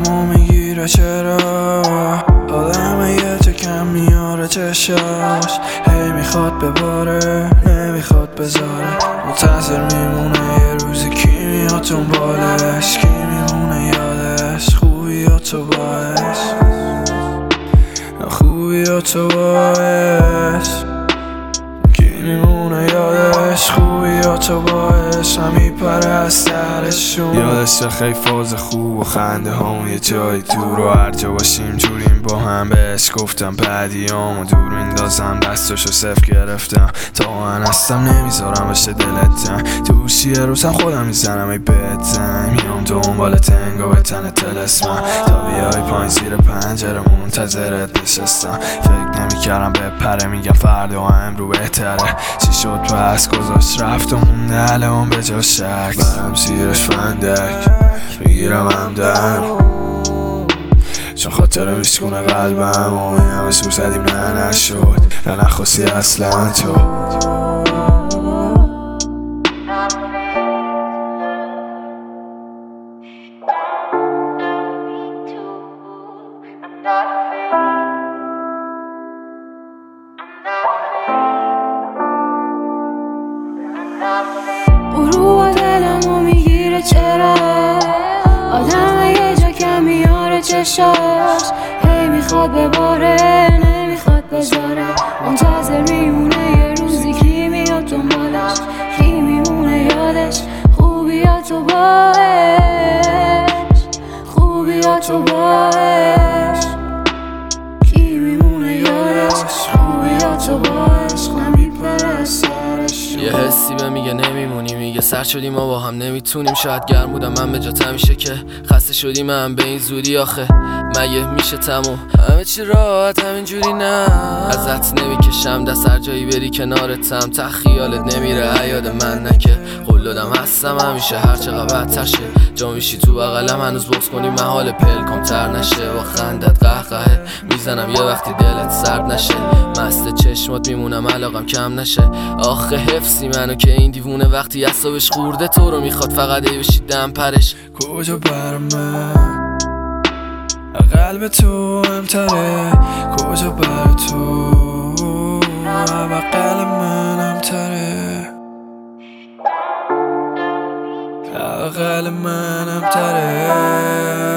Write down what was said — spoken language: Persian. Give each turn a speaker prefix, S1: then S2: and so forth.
S1: دلمو میگیره چرا آدم یه جا کم میاره چشاش هی میخواد بباره نمیخواد بذاره منتظر میمونه یه روزی کی میاد دنبالش کی میمونه یادش خوبی و تو باش خوبی و تو باش کی میمونه یادش خوبی و تو باش هم میپره از سرشون یادش خیلی فاز خوب و خنده همون یه جایی دور و هر جا باشیم جوریم با هم بهش گفتم بعدیامو دور میندازم دستشو صفر گرفتم تا من هستم نمیذارم بشه دلتم توش یه روزم خودم میزنم ای بهتن میام دنبال تنگا به تن تلسمم تا بیای پایین زیر پنجره منتظرت نشستم فکر نمیکردم بپره میگم فردا امرو بهتره چی شد پس گذاشت رفت و مونده الان به جا شک برم زیرش فندک میگیرم همدم چون خاطر میشکونه قلبم و این همه سور زدیم نه نشد نه نخواستی اصلا تو
S2: برو دلمو میگیره چرا آدم یه جا کم میاره چشاش هی میخواد بباره نمیخواد بذاره منتظر میمونه یه روزی کی میاد دنبالش کی میمونه یادش خوبی یا تو باش خوبی یا تو باش کی میمونه یادش خوبی یا تو باش نمیپره سرش
S3: یه حسی به میگه نمیمونی میگه سر شدیم ما با هم نمیتونیم شاید گرم بودم من به جات همیشه که خسته شدیم من به این زودی آخه مگه میشه تموم همه چی راحت همینجوری نه ازت نمیکشم دست هر جایی بری کنارتم ته خیالت نمیره یاد من نه که قلدم هستم همیشه هر چقدر بدتر شه جا میشی تو بغلم هنوز بغض کنی محال پلکام تر نشه با خندت قهقهه میزنم یه وقتی دلت سرد نشه مست چشمات میمونم علاقم کم نشه آخه حفظی منو که این دیوونه وقتی اعصابش خورده تو رو میخواد فقط ای بشی دم پرش
S1: کجا برم من قلب تو امتره کجا بر تو و قلب من امتره قلب من امتره